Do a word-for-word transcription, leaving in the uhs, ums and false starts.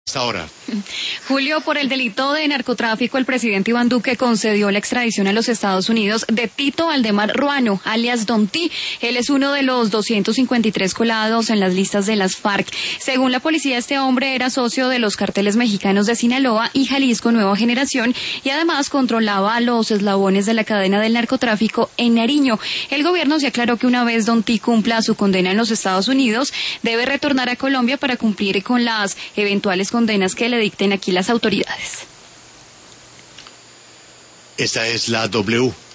Hasta ahora. Julio, por el delito de narcotráfico, el presidente Iván Duque concedió la extradición a los Estados Unidos de Tito Valdemar Ruano, alias Don T. Él es uno de los doscientos cincuenta y tres colados en las listas de las FARC. Según la policía, este hombre era socio de los carteles mexicanos de Sinaloa y Jalisco Nueva Generación y además controlaba los eslabones de la cadena del narcotráfico en Nariño. El gobierno se aclaró que una vez Don T cumpla su condena en los Estados Unidos, debe retornar a Colombia para cumplir con las eventuales condenas que le dicten aquí las autoridades. Esta es la W.